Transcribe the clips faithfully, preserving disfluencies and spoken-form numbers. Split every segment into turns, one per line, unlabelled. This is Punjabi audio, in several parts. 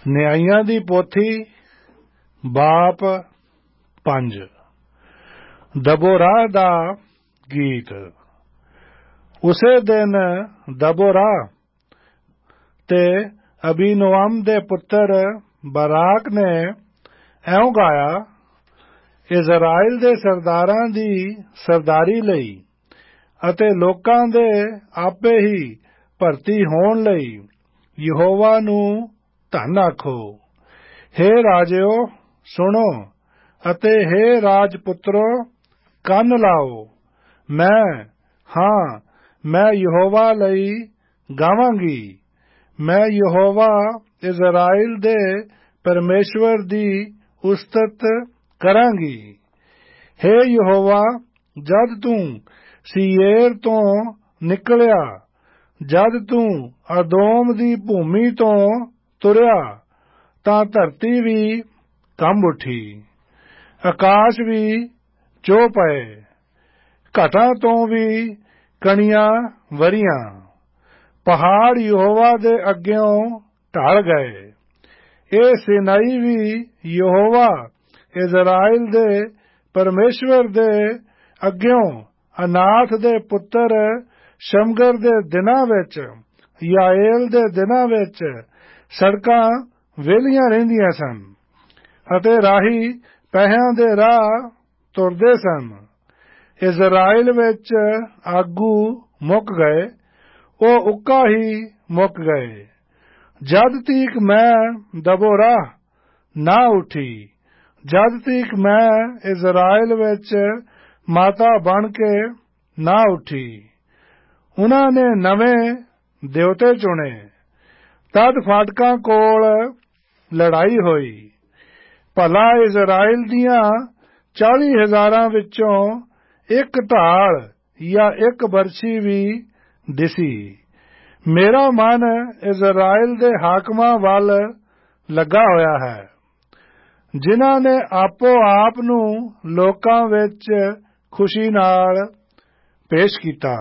ਨਿਆਈਆਂ ਦੀ ਪੋਥੀ ਬਾਪ ਪੰਜ। ਦਬੋਰਾਹ ਦਾ ਗੀਤ। ਉਸੇ ਦਿਨ ਦਬੋਰਾਹ ਤੇ ਅਬੀਨੋਅਮ ਦੇ ਪੁੱਤਰ ਬਰਾਕ ਨੇ ਇਉਂ ਗਾਇਆ, ਇਜ਼ਰਾਈਲ ਦੇ ਸਰਦਾਰਾਂ ਦੀ ਸਰਦਾਰੀ ਲਈ ਅਤੇ ਲੋਕਾਂ ਦੇ ਆਪੇ ਹੀ ਭਰਤੀ ਹੋਣ ਲਈ ਯਹੋਵਾ ਨੂੰ ਧੰਨ ਆਖੋ। ਹੇ ਰਾਜਿਓ ਸੁਣੋ, ਅਤੇ ਹੇ ਰਾਜਪੁੱਤਰੋ ਕੰਨ ਲਾਓ। ਮੈਂ ਹਾਂ ਮੈਂ ਯਹੋਵਾ ਲਈ ਗਾਵਾਂਗੀ। ਮੈਂ ਯਹੋਵਾ ਇਜ਼ਰਾਈਲ ਦੇ ਪਰਮੇਸ਼ਵਰ ਦੀ ਉਸਤਤ ਕਰਾਂਗੀ। ਹੇ ਯਹੋਵਾ, ਜਦ ਤੂੰ ਸੀਏਰ ਤੋਂ ਨਿਕਲਿਆ, ਜਦ ਤੂੰ ਅਦੋਮ ਦੀ ਭੂਮੀ ਤੋਂ ਤੁਰਿਆ, ਤਾਂ ਧਰਤੀ ਵੀ ਕੰਬ ਉੱਠੀ, ਆਕਾਸ਼ ਵੀ ਚੋਹ ਪਏ, ਘਟਾਂ ਤੋਂ ਵੀ ਕਣੀਆਂ ਵਰੀਆਂ। ਪਹਾੜ ਯਹੋਵਾ ਦੇ ਅੱਗਿਓਂ ਢਲ ਗਏ। ਇਹ ਸੀਨਾਈ ਵੀ ਯਹੋਵਾ ਇਜ਼ਰਾਈਲ ਦੇ ਪਰਮੇਸ਼ਵਰ ਦੇ ਅੱਗਿਓਂ ਅਨਾਥ ਦੇ ਪੁੱਤਰ ਸ਼ਮਗਰ ਦੇ ਦਿਨਾਂ ਵਿੱਚ, ਯਾਏਲ ਦੇ ਦਿਨਾਂ ਵਿੱਚ ਸੜਕਾਂ ਵਿਹਲੀਆਂ ਰਹਿੰਦੀਆਂ ਸਨ ਅਤੇ ਰਾਹੀ ਪੈਸਿਆਂ ਦੇ ਰਾਹ ਤੁਰਦੇ ਸਨ। ਇਜ਼ਰਾਈਲ ਵਿੱਚ ਆਗੂ ਮੁੱਕ ਗਏ, ਉਹ ਉੱਕਾ ਹੀ ਮੁੱਕ ਗਏ। ਜਦ ਤੀਕ ਮੈਂ ਦਬੋਰਾਹ ਨਾ ਉੱਠੀ, ਜਦ ਤੀਕ ਮੈਂ ਇਜ਼ਰਾਈਲ ਵਿੱਚ ਮਾਤਾ ਬਣ ਕੇ ਨਾ ਉੱਠੀ। ਉਨ੍ਹਾਂ ਨੇ ਨਵੇਂ ਦੇਵਤੇ ਚੁਣੇ, ਤਦ ਫਾਟਕਾਂ ਕੋਲ ਲੜਾਈ ਹੋਈ। ਭਲਾ ਇਜ਼ਰਾਈਲ ਦੀਆਂ ਚਾਲੀ ਹਜ਼ਾਰਾਂ ਵਿੱਚੋਂ ਇੱਕ ਢਾਲ ਜਾਂ ਇੱਕ ਬਰਛੀ ਵੀ ਦਿਸੀ। ਮੇਰਾ ਮਨ ਇਜ਼ਰਾਈਲ ਦੇ ਹਾਕਮਾਂ ਵੱਲ ਲੱਗਾ ਹੋਇਆ ਹੈ, ਜਿਨ੍ਹਾਂ ਨੇ ਆਪੋ ਆਪ ਨੂੰ ਲੋਕਾਂ ਵਿੱਚ ਖੁਸ਼ੀ ਨਾਲ ਪੇਸ਼ ਕੀਤਾ।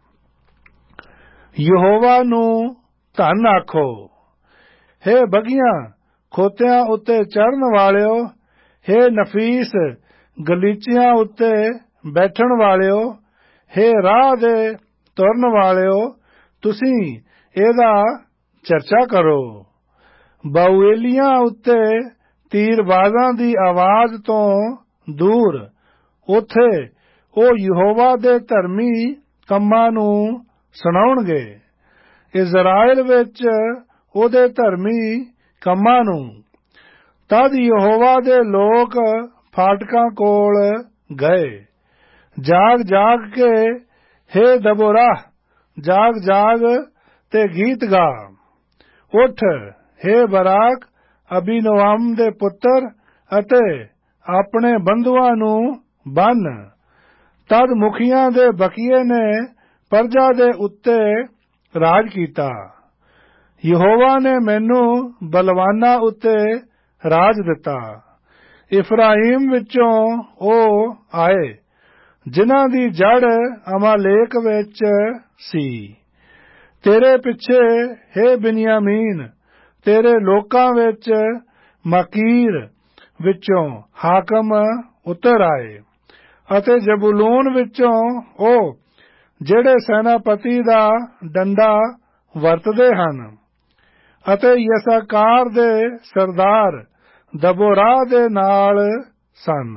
ਯਹੋਵਾ ਨੂੰ ਧੰਨ ਆਖੋ। ਹੇ ਬੱਘੀਆਂ ਖੋਤਿਆਂ ਉੱਤੇ ਚੜ੍ਹਨ ਵਾਲਿਓ, ਹੇ ਨਫੀਸ ਗਲੀਚਿਆਂ ਉੱਤੇ ਬੈਠਣ ਵਾਲਿਓ, ਹੇ ਰਾਹ ਦੇ ਤੁਰਨ ਵਾਲਿਓ, ਤੁਸੀਂ ਇਹਦਾ ਚਰਚਾ ਕਰੋ। ਬਾਊਏਲੀਆਂ ਉੱਤੇ ਤੀਰਬਾਜ਼ਾਂ ਦੀ ਆਵਾਜ਼ ਤੋਂ ਦੂਰ, ਉੱਥੇ ਉਹ ਯਹੋਵਾ ਦੇ ਧਰਮੀ ਕੰਮਾਂ ਨੂੰ ਸੁਣਾਉਣਗੇ, ਇਜ਼ਰਾਈਲ ਵਿੱਚ ਉਹਦੇ ਧਰਮੀ ਕੰਮਾਂ ਨੂੰ। ਤਦ ਯਹੋਵਾ ਦੇ ਲੋਕ ਫਾਟਕਾਂ ਕੋਲ ਗਏ, ਜਾਗ ਜਾਗ ਕੇ, ਹੇ ਦਬੋਰਾਹ ਜਾਗ ਜਾਗ ਤੇ ਗੀਤ ਗਾ। ਉੱਠ ਹੇ ਬਰਾਕ ਅਬੀਨੋਅਮ ਦੇ ਪੁੱਤਰ, ਅਤੇ ਆਪਣੇ ਬੰਧੂਆਂ ਨੂੰ ਬੰਨ੍ਹ। ਤਦ ਮੁਖੀਆਂ ਦੇ ਬਕੀਏ ਨੇ ਪਰਜਾ ਦੇ ਉੱਤੇ ਰਾਜ ਕੀਤਾ। ਯਹੋਵਾ ਨੇ ਮੈਨੂੰ ਬਲਵਾਨਾਂ ਉੱਤੇ ਰਾਜ ਦਿੱਤਾ। ਇਫਰਾਈਮ ਵਿੱਚੋਂ ਉਹ ਆਏ, ਜਿਨ੍ਹਾਂ ਦੀ ਜੜ ਅਮਾਲੇਕ ਵਿੱਚ ਸੀ। ਤੇਰੇ ਪਿੱਛੇ ਹੇ ਬਿਨਯਾਮੀਨ, ਤੇਰੇ ਲੋਕਾਂ ਵਿੱਚ ਮਾਕੀਰ ਵਿੱਚੋਂ ਹਾਕਮ ਉਤਰ ਆਏ, ਅਤੇ ਜ਼ਬੂਲੂਨ ਵਿੱਚੋਂ ਉਹ ਜਿਹੜੇ ਸੈਨਾਪਤੀ ਦਾ ਡੰਡਾ ਵਰਤਦੇ ਹਨ, ਅਤੇ ਯਸਾਕਾਰ ਦੇ ਸਰਦਾਰ ਦਬੋਰਾਹ ਦੇ ਨਾਲ ਸਨ।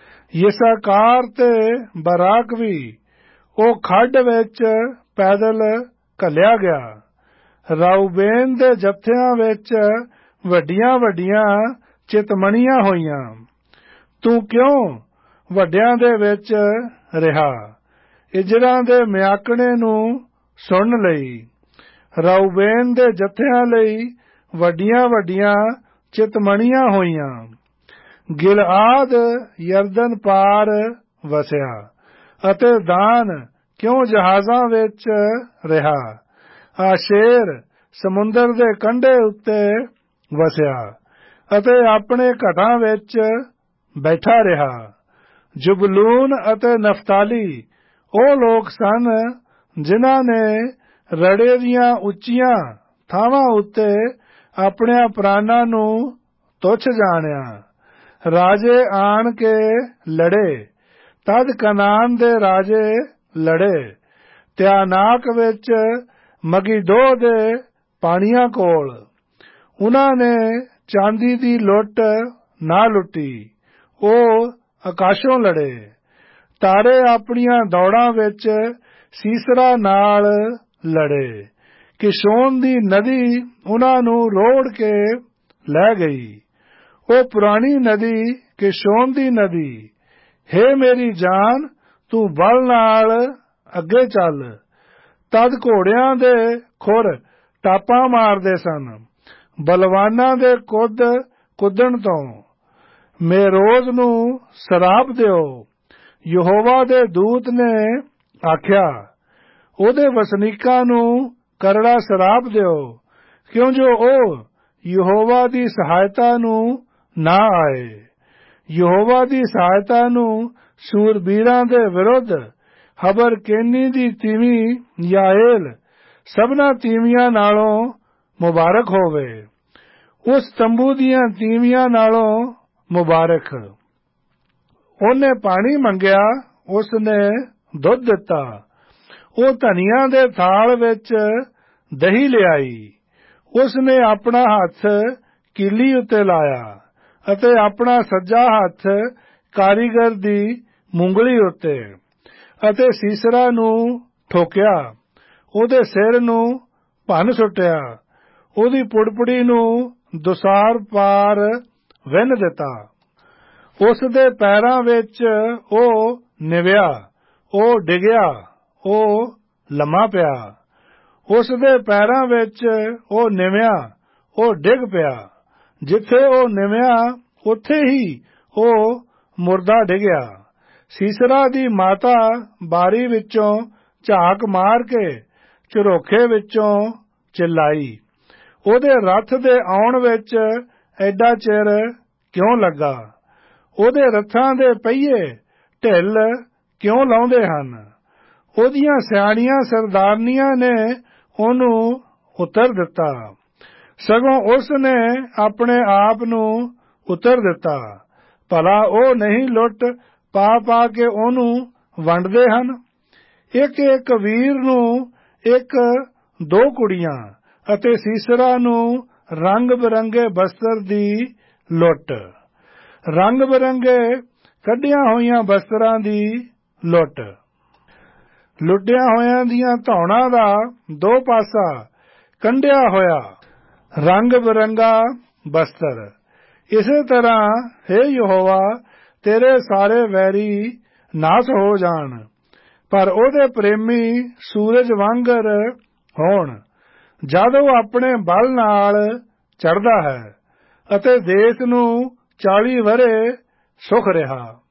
ਯਸਾਕਾਰ ਤੇ ਬਰਾਕ ਵੀ ਉਹ ਖੱਡ ਵਿੱਚ ਪੈਦਲ ਘੱਲਿਆ ਗਿਆ। ਰਾਊਬੇਨ ਦੇ ਜੱਥਿਆਂ ਵਿੱਚ ਵੱਡੀਆਂ ਵੱਡੀਆਂ ਚਿਤਮਣੀਆਂ ਹੋਈਆਂ। ਤੂੰ ਕਿਉਂ ਵੱਡਿਆਂ ਦੇ ਵਿੱਚ ਰਿਹਾ, ਇਜਰਾਂ ਦੇ ਮਿਆਕਣੇ ਨੂੰ ਸੁਣਨ ਲਈ? ਰਾਊਬੇਨ ਦੇ ਜੱਥਿਆਂ ਲਈ ਵੱਡੀਆਂ ਵੱਡੀਆਂ ਚਿਤਮਣੀਆਂ ਹੋਈਆਂ। ਗਿਲਆਦ ਯਰਦਨ ਪਾਰ ਵਸਿਆ, ਅਤੇ ਦਾਨ ਕਿਉਂ ਜਹਾਜ਼ਾਂ ਵਿੱਚ ਰਿਹਾ? ਆਸ਼ੇਰ ਸਮੁੰਦਰ ਦੇ ਕੰਢੇ ਉੱਤੇ ਵਸਿਆ, ਅਤੇ ਆਪਣੇ ਘਟਾਂ ਵਿੱਚ ਬੈਠਾ ਰਿਹਾ। ਜ਼ਬੂਲੂਨ ਅਤੇ ਨਫਤਾਲੀ ਉਹ ਲੋਕ ਸਨ, ਜਿਨ੍ਹਾਂ ਨੇ ਰੜੇ ਦੀਆਂ ਉੱਚੀਆਂ ਥਾਵਾਂ ਉੱਤੇ ਆਪਣਿਆਂ ਪ੍ਰਾਣਾਂ ਨੂੰ ਤੁੱਛ ਜਾਣਿਆ। ਰਾਜੇ ਆਣ ਕੇ ਲੜੇ, ਤਦ ਕਨਾਨ ਦੇ ਰਾਜੇ ਲੜੇ। ਤਿਆਨਾਕ ਵਿੱਚ ਮਗੀਦੋ ਦੇ ਪਾਣੀਆਂ ਕੋਲ ਉਹਨਾਂ ਨੇ ਚਾਂਦੀ ਦੀ ਲੁੱਟ ਨਾ ਲੁੱਟੀ, ਉਹ ਆਕਾਸ਼ੋਂ ਲੜੇ। ਤਾਰੇ ਆਪਣੀਆਂ ਦੌੜਾਂ ਵਿੱਚ ਸੀਸਰਾ ਨਾਲ ਲੜੇ। ਕਿਸ਼ੋਨ ਦੀ ਨਦੀ ਉਹਨਾਂ ਨੂੰ ਰੋੜ ਕੇ ਲੈ ਗਈ। ਉਹ ਪੁਰਾਣੀ ਨਦੀ ਕਿਸ਼ੋਨ ਦੀ ਨਦੀ, ਹੇ ਮੇਰੀ ਜਾਨ ਤੂੰ ਬਲ ਨਾਲ ਅੱਗੇ ਚੱਲ। ਤਦ ਘੋੜਿਆਂ ਦੇ ਖੁਰ ਟਾਪਾਂ ਮਾਰਦੇ ਸਨ, ਬਲਵਾਨਾਂ ਦੇ ਕੁੱਦ ਕੁੱਦਣ ਤੋਂ। ਮੇਰੋਜ਼ ਨੂੰ ਸਰਾਪ ਦਿਓ, ਯਹੋਵਾ ਦੇ ਦੂਤ ਨੇ ਆਖਿਆ। ਉਹਦੇ ਵਸਨੀਕਾਂ ਨੂੰ ਕਰੜਾ ਸਰਾਪ ਦਿਓ, ਕਿਉਂ ਜੋ ਉਹ ਯਹੋਵਾ ਦੀ ਸਹਾਇਤਾ ਨੂੰ ਨਾ ਆਏ। ਯਹੋਵਾ ਦੀ ਸਹਾਇਤਾ ਨੂੰ ਸੂਰਬੀਰਾਂ ਦੇ ਵਿਰੁੱਧ ਹਬਰਕੇਨੀ ਦੀ ਤੀਵੀਂ ਯਾਏਲ ਸਭਨਾਂ ਤੀਵੀਆਂ ਨਾਲੋਂ ਮੁਬਾਰਕ ਹੋਵੇ, ਉਸ ਤੰਬੂ ਦੀਆਂ ਤੀਵੀਆਂ ਨਾਲੋਂ ਮੁਬਾਰਕ। ਉਹਨੇ ਪਾਣੀ ਮੰਗਿਆ, ਉਸਨੇ ਦੁੱਧ ਦਿੱਤਾ। ਉਹ ਧਨੀਆਂ ਦੇ ਥਾਲ ਵਿੱਚ ਦਹੀਂ ਲਿਆਈ। ਉਸਨੇ ਆਪਣਾ ਹੱਥ ਕੀਲੀ ਉੱਤੇ ਲਾਇਆ ਅਤੇ ਆਪਣਾ ਸੱਜਾ ਹੱਥ ਕਾਰੀਗਰ ਦੀ ਮੁੰਗਲੀ ਉੱਤੇ, ਅਤੇ ਸੀਸਰਾ ਨੂੰ ਠੋਕਿਆ। ਉਹਦੇ ਸਿਰ ਨੂੰ ਭੰਨ ਸੁੱਟਿਆ, ਉਹਦੀ ਪੁੜਪੁੜੀ ਨੂੰ ਦੁਸਾਰ ਪਾਰ ਵਿੰਨ ਦਿੱਤਾ। ਉਸ ਦੇ ਪੈਰਾਂ ਵਿੱਚ ਉਹ ਨਿਵਿਆ, ਉਹ ਡਿੱਗਿਆ, ਉਹ ਲੰਮਾ ਪਿਆ। ਉਸ ਦੇ ਪੈਰਾਂ ਵਿੱਚ ਉਹ ਨਿਵਿਆ, ਉਹ ਡਿੱਗ ਪਿਆ। ਜਿੱਥੇ ਉਹ ਨਿਵਿਆ ਉੱਥੇ ਹੀ ਉਹ ਮੁਰਦਾ ਡਿੱਗਿਆ। ਸੀਸਰਾ ਦੀ ਮਾਤਾ ਬਾਰੀ ਵਿੱਚੋਂ ਝਾਕ ਮਾਰ ਕੇ ਝਰੋਖੇ ਵਿੱਚੋਂ ਚਿল্ਲਾਈ, ਉਹਦੇ ਰੱਥ ਦੇ ਆਉਣ ਵਿੱਚ ਐਡਾ ਚਿਰ ਕਿਉਂ ਲੱਗਾ? ਉਹਦੇ ਰੱਥਾਂ ਦੇ ਪਹੀਏ ਢਿੱਲ ਕਿਉਂ ਲਾਉਂਦੇ ਹਨ? ਉਹਦੀਆਂ ਸਿਆਣੀਆਂ ਸਰਦਾਰਨੀਆਂ ਨੇ ਉਹਨੂੰ ਉਤਰ ਦਿੱਤਾ, ਸਗੋਂ ਉਸ ਨੇ ਆਪਣੇ ਆਪ ਨੂੰ ਉਤਰ ਦਿੱਤਾ। ਭਲਾ ਉਹ ਨਹੀਂ ਲੁੱਟ ਪਾ ਪਾ ਕੇ ਉਹਨੂੰ ਵੰਡਦੇ ਹਨ? ਇੱਕ ਇੱਕ ਵੀਰ ਨੂੰ ਇੱਕ ਦੋ ਕੁੜੀਆਂ, ਅਤੇ ਸੀਸਰਾ ਨੂੰ ਰੰਗ ਬਿਰੰਗੇ ਬਸਤਰ ਦੀ ਲੁੱਟ, ਰੰਗ ਬਿਰੰਗੇ ਕੱਢੀਆਂ ਹੋਈਆਂ ਬਸਤਰਾਂ ਦੀ ਲੁੱਟ। ਲੁੱਟਿਆਂ ਹੋਇਆਂ ਦੀਆਂ ਧੌਣਾਂ ਦਾ ਦੋ ਪਾਸਾ ਕੰਢਿਆ ਹੋਇਆ ਰੰਗ ਬਿਰੰਗਾ ਬਸਤਰ। ਇਸੇ ਤਰ੍ਹਾਂ ਹੇ ਯਹੋਵਾ, ਤੇਰੇ ਸਾਰੇ ਵੈਰੀ ਨਾਸ ਹੋ ਜਾਣ, ਪਰ ਉਹਦੇ ਪ੍ਰੇਮੀ ਸੂਰਜ ਵਾਂਗਰ ਹੋਣ, ਜਦ ਉਹ ਆਪਣੇ ਬਲ ਨਾਲ ਚੜ੍ਹਦਾ ਹੈ, ਅਤੇ ਦੇਸ਼ ਨੂੰ ਚਾਲੀ ਵਰ੍ਹੇ ਸੁਖ ਰਿਹਾ।